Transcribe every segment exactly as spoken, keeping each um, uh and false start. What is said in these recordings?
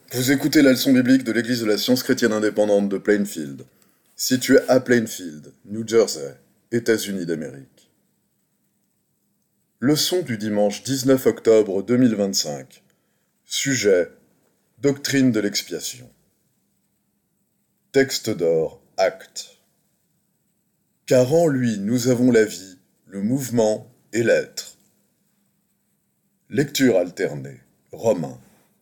Vous écoutez la leçon biblique de l'Église de la Science chrétienne indépendante de Plainfield, située à Plainfield, New Jersey, États-Unis d'Amérique. Leçon du dimanche dix-neuf octobre deux mille vingt-cinq. Sujet: Doctrine de l'expiation. Texte d'or, acte. Car en lui nous avons la vie, le mouvement et l'être. Lecture alternée, Romains.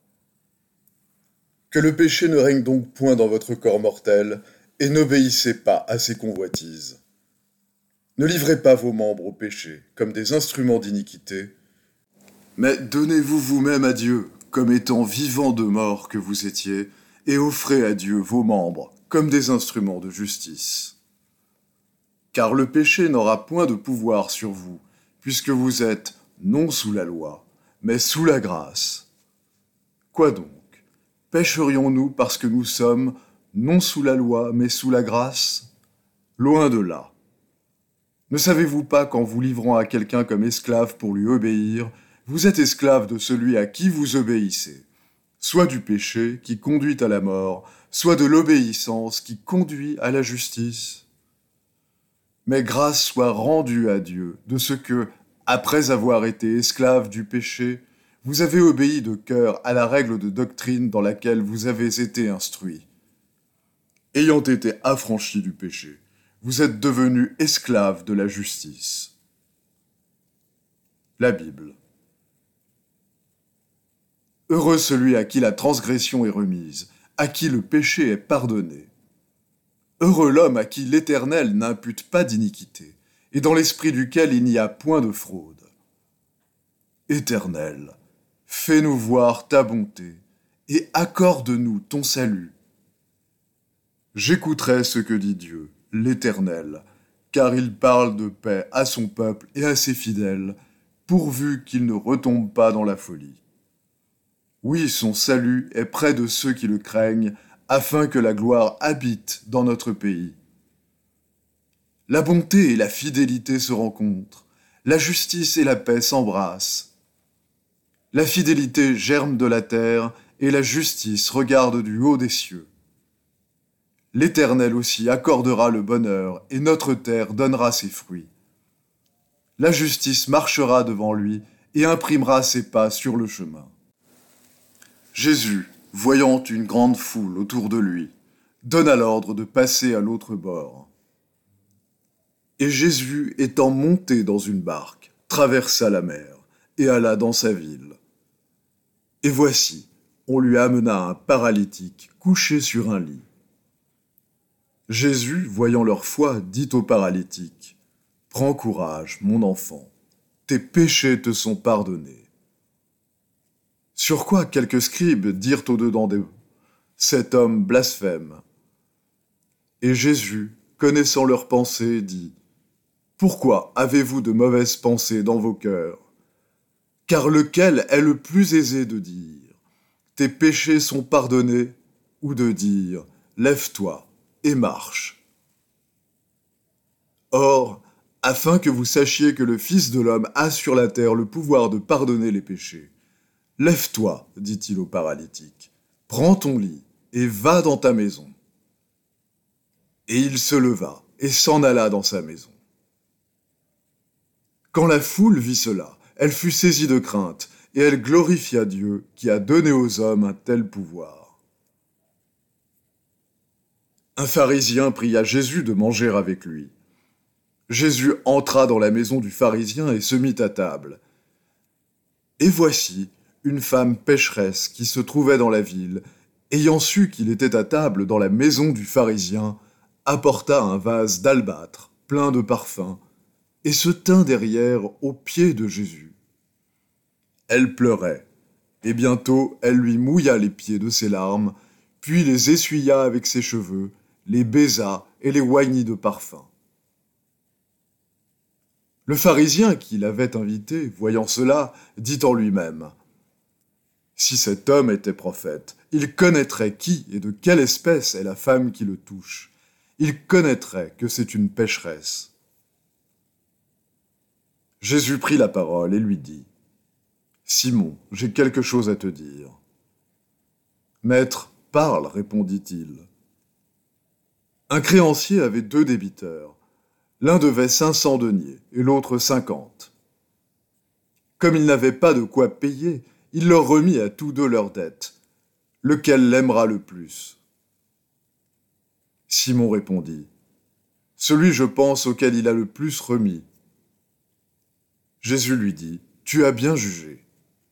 Que le péché ne règne donc point dans votre corps mortel, et n'obéissez pas à ses convoitises. Ne livrez pas vos membres au péché comme des instruments d'iniquité, mais donnez-vous vous-même à Dieu comme étant vivants de mort que vous étiez, et offrez à Dieu vos membres comme des instruments de justice. Car le péché n'aura point de pouvoir sur vous, puisque vous êtes non sous la loi, mais sous la grâce. Quoi donc? Pécherions-nous parce que nous sommes non sous la loi, mais sous la grâce? Loin de là. Ne savez-vous pas qu'en vous livrant à quelqu'un comme esclave pour lui obéir, vous êtes esclave de celui à qui vous obéissez, soit du péché qui conduit à la mort, soit de l'obéissance qui conduit à la justice? Mais grâce soit rendue à Dieu de ce que, après avoir été esclave du péché, vous avez obéi de cœur à la règle de doctrine dans laquelle vous avez été instruits. Ayant été affranchis du péché, vous êtes devenus esclaves de la justice. La Bible. Heureux celui à qui la transgression est remise, à qui le péché est pardonné. Heureux l'homme à qui l'Éternel n'impute pas d'iniquité, et dans l'esprit duquel il n'y a point de fraude. Éternel, fais-nous voir ta bonté, et accorde-nous ton salut. J'écouterai ce que dit Dieu, l'Éternel, car il parle de paix à son peuple et à ses fidèles, pourvu qu'il ne retombe pas dans la folie. Oui, son salut est près de ceux qui le craignent, afin que la gloire habite dans notre pays. La bonté et la fidélité se rencontrent, la justice et la paix s'embrassent. La fidélité germe de la terre, et la justice regarde du haut des cieux. L'Éternel aussi accordera le bonheur, et notre terre donnera ses fruits. La justice marchera devant lui, et imprimera ses pas sur le chemin. Jésus, voyant une grande foule autour de lui, donna l'ordre de passer à l'autre bord. Et Jésus, étant monté dans une barque, traversa la mer, et alla dans sa ville. Et voici, on lui amena un paralytique couché sur un lit. Jésus, voyant leur foi, dit au paralytique: « Prends courage, mon enfant, tes péchés te sont pardonnés. » Sur quoi quelques scribes dirent au-dedans d'eux: « Cet homme blasphème. » Et Jésus, connaissant leurs pensées, dit: « Pourquoi avez-vous de mauvaises pensées dans vos cœurs? Car lequel est le plus aisé de dire: « Tes péchés sont pardonnés » ou de dire: « Lève-toi et marche ». Or, afin que vous sachiez que le Fils de l'homme a sur la terre le pouvoir de pardonner les péchés, « Lève-toi, dit-il au paralytique, prends ton lit et va dans ta maison. » Et il se leva et s'en alla dans sa maison. Quand la foule vit cela, elle fut saisie de crainte, et elle glorifia Dieu qui a donné aux hommes un tel pouvoir. Un pharisien pria Jésus de manger avec lui. Jésus entra dans la maison du pharisien et se mit à table. Et voici une femme pécheresse qui se trouvait dans la ville, ayant su qu'il était à table dans la maison du pharisien, apporta un vase d'albâtre plein de parfums, et se tint derrière aux pieds de Jésus. Elle pleurait, et bientôt elle lui mouilla les pieds de ses larmes, puis les essuya avec ses cheveux, les baisa et les oignit de parfum. Le pharisien qui l'avait invité, voyant cela, dit en lui-même: « Si cet homme était prophète, il connaîtrait qui et de quelle espèce est la femme qui le touche. Il connaîtrait que c'est une pécheresse. » Jésus prit la parole et lui dit: « Simon, j'ai quelque chose à te dire. » Maître, parle, répondit-il. Un créancier avait deux débiteurs. L'un devait cinq cents deniers et l'autre cinquante. Comme il n'avait pas de quoi payer, il leur remit à tous deux leurs dettes. Lequel l'aimera le plus? Simon répondit. Celui, je pense, auquel il a le plus remis. Jésus lui dit, tu as bien jugé.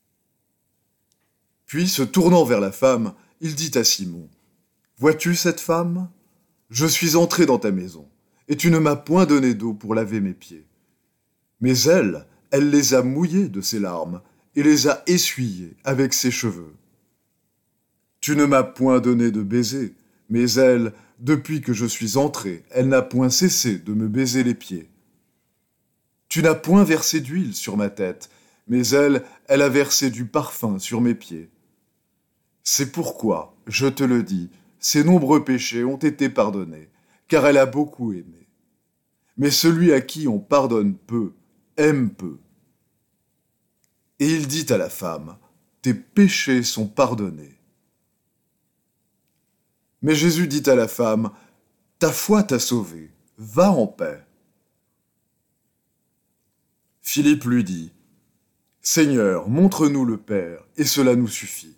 Puis, se tournant vers la femme, il dit à Simon, vois-tu cette femme? Je suis entré dans ta maison, et tu ne m'as point donné d'eau pour laver mes pieds. Mais elle, elle les a mouillés de ses larmes, et les a essuyés avec ses cheveux. Tu ne m'as point donné de baiser, mais elle, depuis que je suis entré, elle n'a point cessé de me baiser les pieds. Tu n'as point versé d'huile sur ma tête, mais elle, elle a versé du parfum sur mes pieds. C'est pourquoi, je te le dis, ses nombreux péchés ont été pardonnés, car elle a beaucoup aimé. Mais celui à qui on pardonne peu, aime peu. Et il dit à la femme, tes péchés sont pardonnés. Mais Jésus dit à la femme, ta foi t'a sauvée, va en paix. Philippe lui dit, Seigneur, montre-nous le Père, et cela nous suffit.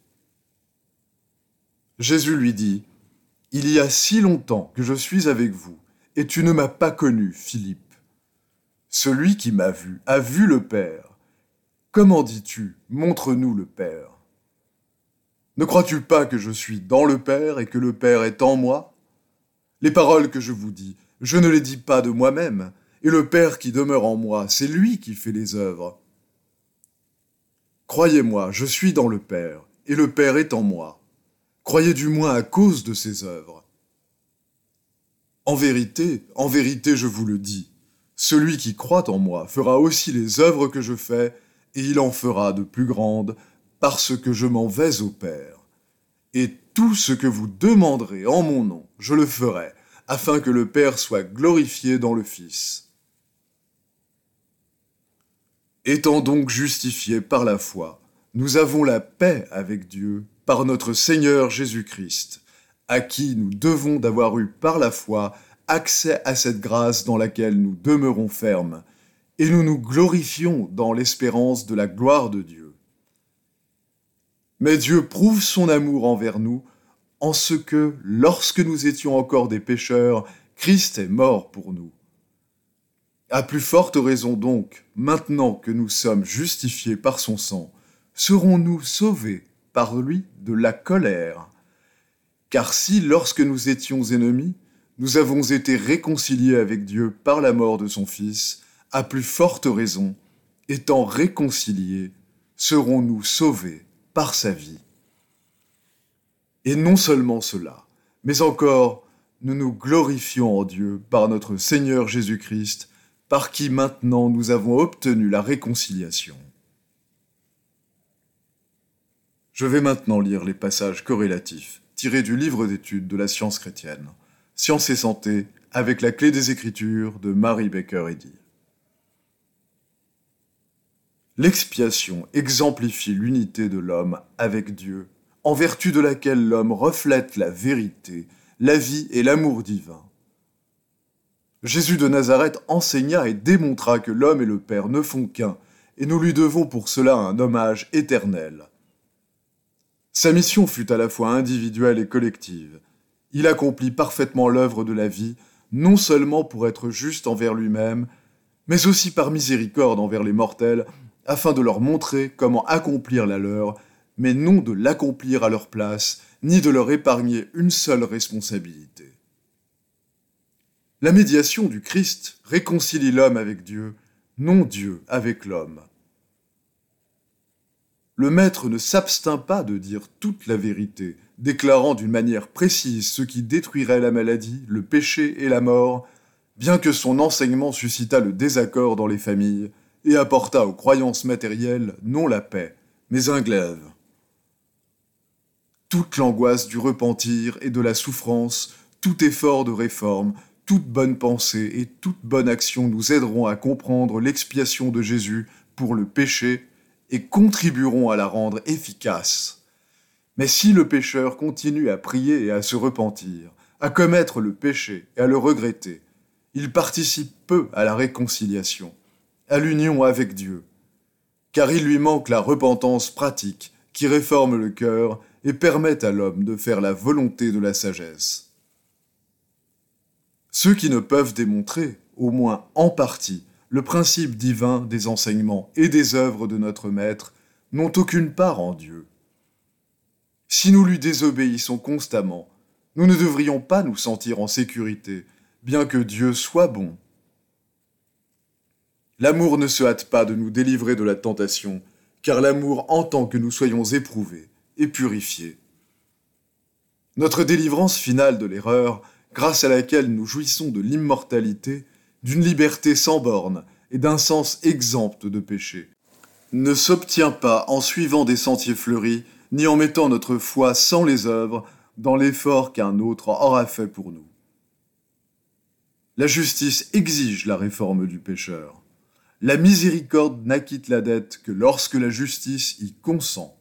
Jésus lui dit, il y a si longtemps que je suis avec vous, et tu ne m'as pas connu, Philippe. Celui qui m'a vu a vu le Père. Comment dis-tu, montre-nous le Père? Ne crois-tu pas que je suis dans le Père et que le Père est en moi? Les paroles que je vous dis, je ne les dis pas de moi-même, et le Père qui demeure en moi, c'est lui qui fait les œuvres. Croyez-moi, je suis dans le Père, et le Père est en moi. Croyez du moins à cause de ses œuvres. En vérité, en vérité, je vous le dis, celui qui croit en moi fera aussi les œuvres que je fais, et il en fera de plus grandes, parce que je m'en vais au Père. Et tout ce que vous demanderez en mon nom, je le ferai, afin que le Père soit glorifié dans le Fils. Étant donc justifiés par la foi, nous avons la paix avec Dieu par notre Seigneur Jésus-Christ, à qui nous devons d'avoir eu par la foi accès à cette grâce dans laquelle nous demeurons fermes, et nous nous glorifions dans l'espérance de la gloire de Dieu. Mais Dieu prouve son amour envers nous en ce que, lorsque nous étions encore des pécheurs, Christ est mort pour nous. À plus forte raison donc, maintenant que nous sommes justifiés par son sang, serons-nous sauvés par lui de la colère. Car si, lorsque nous étions ennemis, nous avons été réconciliés avec Dieu par la mort de son Fils, à plus forte raison, étant réconciliés, serons-nous sauvés par sa vie. Et non seulement cela, mais encore, nous nous glorifions en Dieu par notre Seigneur Jésus-Christ, par qui maintenant nous avons obtenu la réconciliation. Je vais maintenant lire les passages corrélatifs tirés du livre d'études de la science chrétienne, Science et santé, avec la clé des Écritures de Mary Baker Eddy. L'expiation exemplifie l'unité de l'homme avec Dieu, en vertu de laquelle l'homme reflète la vérité, la vie et l'amour divin. Jésus de Nazareth enseigna et démontra que l'homme et le Père ne font qu'un, et nous lui devons pour cela un hommage éternel. Sa mission fut à la fois individuelle et collective. Il accomplit parfaitement l'œuvre de la vie, non seulement pour être juste envers lui-même, mais aussi par miséricorde envers les mortels, afin de leur montrer comment accomplir la leur, mais non de l'accomplir à leur place, ni de leur épargner une seule responsabilité. La médiation du Christ réconcilie l'homme avec Dieu, non Dieu avec l'homme. Le Maître ne s'abstint pas de dire toute la vérité, déclarant d'une manière précise ce qui détruirait la maladie, le péché et la mort, bien que son enseignement suscitât le désaccord dans les familles et apportât aux croyances matérielles non la paix, mais un glaive. Toute l'angoisse du repentir et de la souffrance, tout effort de réforme, toute bonne pensée et toute bonne action nous aideront à comprendre l'expiation de Jésus pour le péché et contribueront à la rendre efficace. Mais si le pécheur continue à prier et à se repentir, à commettre le péché et à le regretter, il participe peu à la réconciliation, à l'union avec Dieu, car il lui manque la repentance pratique qui réforme le cœur et permet à l'homme de faire la volonté de la sagesse. Ceux qui ne peuvent démontrer, au moins en partie, le principe divin des enseignements et des œuvres de notre Maître n'ont aucune part en Dieu. Si nous lui désobéissons constamment, nous ne devrions pas nous sentir en sécurité, bien que Dieu soit bon. L'amour ne se hâte pas de nous délivrer de la tentation, car l'amour entend que nous soyons éprouvés et purifiés. Notre délivrance finale de l'erreur, grâce à laquelle nous jouissons de l'immortalité, d'une liberté sans bornes et d'un sens exempt de péché, ne s'obtient pas en suivant des sentiers fleuris, ni en mettant notre foi sans les œuvres dans l'effort qu'un autre aura fait pour nous. La justice exige la réforme du pécheur. La miséricorde n'acquitte la dette que lorsque la justice y consent.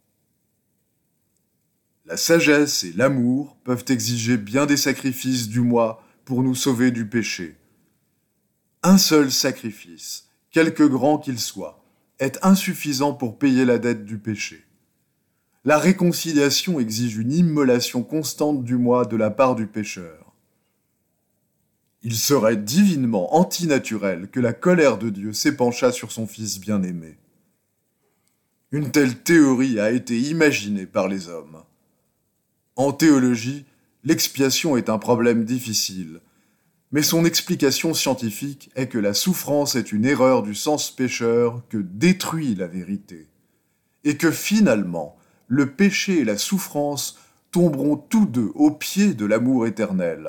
La sagesse et l'amour peuvent exiger bien des sacrifices du moi pour nous sauver du péché. Un seul sacrifice, quelque grand qu'il soit, est insuffisant pour payer la dette du péché. La réconciliation exige une immolation constante du moi de la part du pécheur. Il serait divinement antinaturel que la colère de Dieu s'épanchât sur son Fils bien-aimé. Une telle théorie a été imaginée par les hommes. En théologie, l'expiation est un problème difficile, mais son explication scientifique est que la souffrance est une erreur du sens pécheur que détruit la vérité, et que finalement, le péché et la souffrance tomberont tous deux aux pieds de l'amour éternel.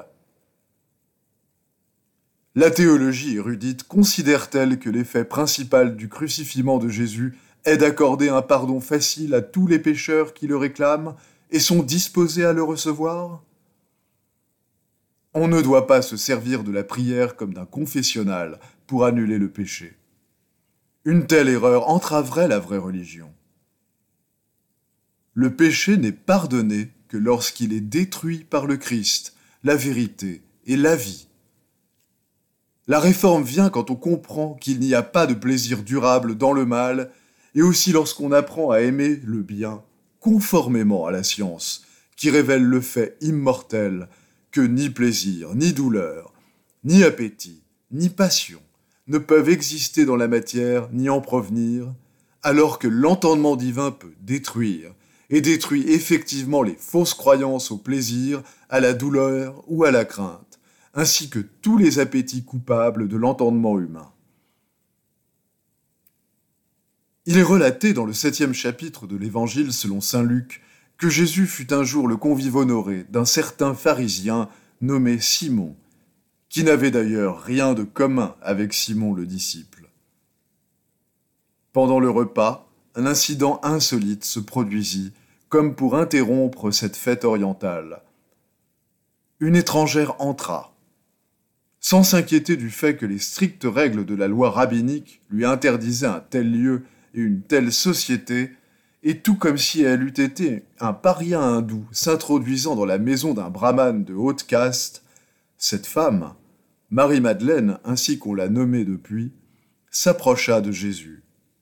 La théologie érudite considère-t-elle que l'effet principal du crucifiement de Jésus est d'accorder un pardon facile à tous les pécheurs qui le réclament et sont disposés à le recevoir ? On ne doit pas se servir de la prière comme d'un confessionnal pour annuler le péché. Une telle erreur entraverait la vraie religion. Le péché n'est pardonné que lorsqu'il est détruit par le Christ, la vérité et la vie. La réforme vient quand on comprend qu'il n'y a pas de plaisir durable dans le mal, et aussi lorsqu'on apprend à aimer le bien, conformément à la science, qui révèle le fait immortel que ni plaisir, ni douleur, ni appétit, ni passion ne peuvent exister dans la matière ni en provenir, alors que l'entendement divin peut détruire, et détruit effectivement les fausses croyances au plaisir, à la douleur ou à la crainte, ainsi que tous les appétits coupables de l'entendement humain. Il est relaté dans le septième chapitre de l'Évangile selon saint Luc que Jésus fut un jour le convive honoré d'un certain pharisien nommé Simon, qui n'avait d'ailleurs rien de commun avec Simon le disciple. Pendant le repas, un incident insolite se produisit, comme pour interrompre cette fête orientale. Une étrangère entra. Sans s'inquiéter du fait que les strictes règles de la loi rabbinique lui interdisaient un tel lieu et une telle société, et tout comme si elle eût été un paria hindou s'introduisant dans la maison d'un brahmane de haute caste, cette femme, Marie-Madeleine ainsi qu'on l'a nommée depuis, s'approcha de Jésus.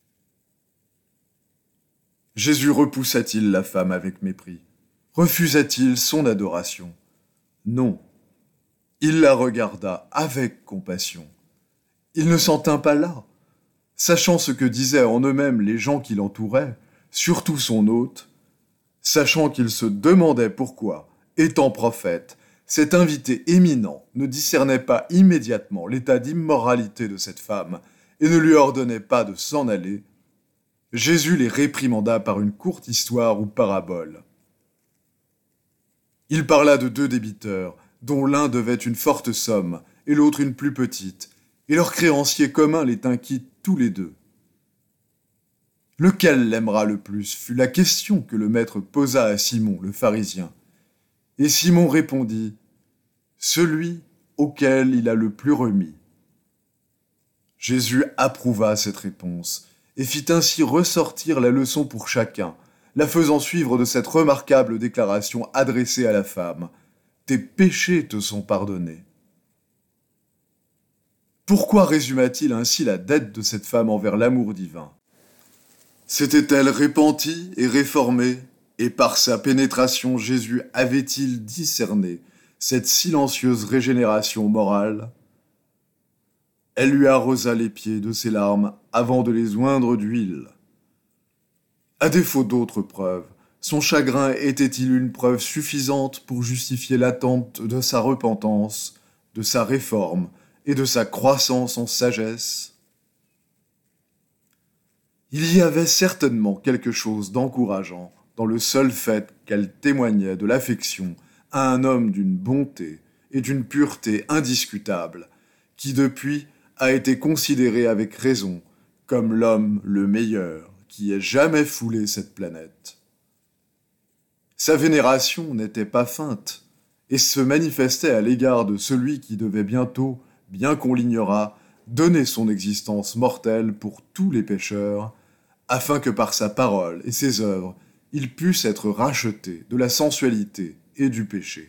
Jésus repoussa-t-il la femme avec mépris? Refusa-t-il son adoration? Non. Il la regarda avec compassion. Il ne s'en tint pas là. Sachant ce que disaient en eux-mêmes les gens qui l'entouraient, surtout son hôte, sachant qu'il se demandait pourquoi, étant prophète, cet invité éminent ne discernait pas immédiatement l'état d'immoralité de cette femme et ne lui ordonnait pas de s'en aller, Jésus les réprimanda par une courte histoire ou parabole. Il parla de deux débiteurs, dont l'un devait une forte somme et l'autre une plus petite, et leur créancier commun les tint quittes tous les deux. Lequel l'aimera le plus fut la question que le maître posa à Simon, le pharisien. Et Simon répondit, « Celui auquel il a le plus remis. » Jésus approuva cette réponse et fit ainsi ressortir la leçon pour chacun, la faisant suivre de cette remarquable déclaration adressée à la femme. « Tes péchés te sont pardonnés ». Pourquoi résuma-t-il ainsi la dette de cette femme envers l'amour divin? S'était-elle repentie et réformée, et par sa pénétration Jésus avait-il discerné cette silencieuse régénération morale? Elle lui arrosa les pieds de ses larmes avant de les oindre d'huile. À défaut d'autres preuves, son chagrin était-il une preuve suffisante pour justifier l'attente de sa repentance, de sa réforme et de sa croissance en sagesse? Il y avait certainement quelque chose d'encourageant dans le seul fait qu'elle témoignait de l'affection à un homme d'une bonté et d'une pureté indiscutables, qui depuis a été considéré avec raison comme l'homme le meilleur qui ait jamais foulé cette planète. Sa vénération n'était pas feinte, et se manifestait à l'égard de celui qui devait bientôt, bien qu'on l'ignorât, donner son existence mortelle pour tous les pécheurs, afin que par sa parole et ses œuvres, il puisse être racheté de la sensualité et du péché.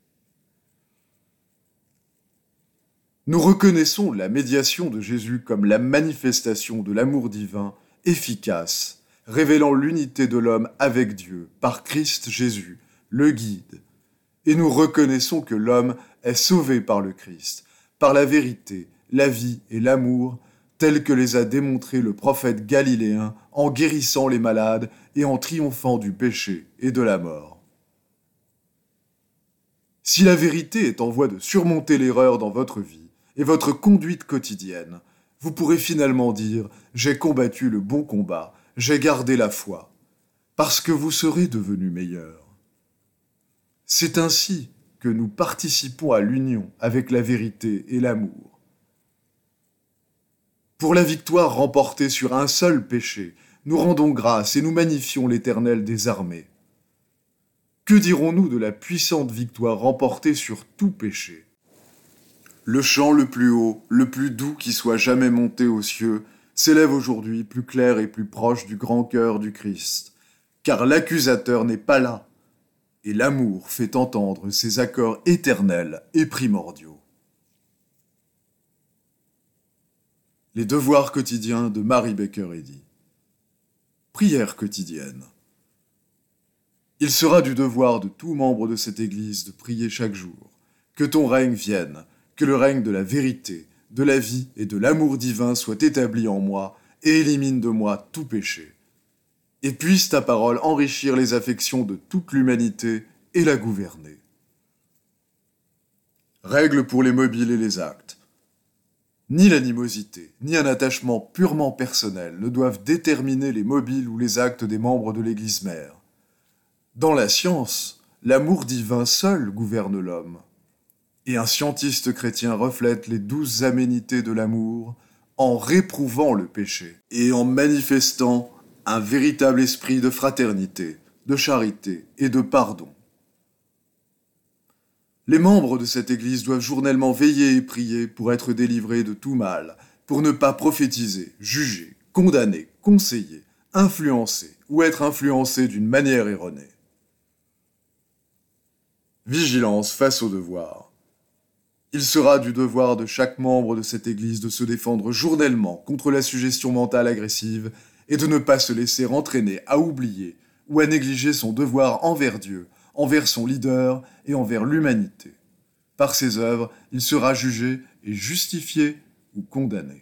Nous reconnaissons la médiation de Jésus comme la manifestation de l'amour divin efficace, révélant l'unité de l'homme avec Dieu par Christ Jésus, le guide. Et nous reconnaissons que l'homme est sauvé par le Christ, par la vérité, la vie et l'amour, tels que les a démontrés le prophète galiléen en guérissant les malades et en triomphant du péché et de la mort. Si la vérité est en voie de surmonter l'erreur dans votre vie et votre conduite quotidienne, vous pourrez finalement dire « J'ai combattu le bon combat, j'ai gardé la foi », parce que vous serez devenu meilleur. C'est ainsi que nous participons à l'union avec la vérité et l'amour. Pour la victoire remportée sur un seul péché, nous rendons grâce et nous magnifions l'Éternel des armées. Que dirons-nous de la puissante victoire remportée sur tout péché? Le chant le plus haut, le plus doux qui soit jamais monté aux cieux, s'élève aujourd'hui plus clair et plus proche du grand cœur du Christ, car l'accusateur n'est pas là, et l'amour fait entendre ses accords éternels et primordiaux. Les devoirs quotidiens de Mary Baker Eddy. Prière quotidienne. Il sera du devoir de tout membre de cette Église de prier chaque jour. Que ton règne vienne, que le règne de la vérité, de la vie et de l'amour divin soit établi en moi et élimine de moi tout péché. Et puisse ta parole enrichir les affections de toute l'humanité et la gouverner. Règles pour les mobiles et les actes. Ni l'animosité, ni un attachement purement personnel ne doivent déterminer les mobiles ou les actes des membres de l'Église mère. Dans la science, l'amour divin seul gouverne l'homme. Et un scientiste chrétien reflète les douze aménités de l'amour en réprouvant le péché et en manifestant un véritable esprit de fraternité, de charité et de pardon. Les membres de cette Église doivent journellement veiller et prier pour être délivrés de tout mal, pour ne pas prophétiser, juger, condamner, conseiller, influencer ou être influencés d'une manière erronée. Vigilance face au devoir. Il sera du devoir de chaque membre de cette Église de se défendre journellement contre la suggestion mentale agressive et de ne pas se laisser entraîner à oublier ou à négliger son devoir envers Dieu, envers son leader et envers l'humanité. Par ses œuvres, il sera jugé et justifié ou condamné.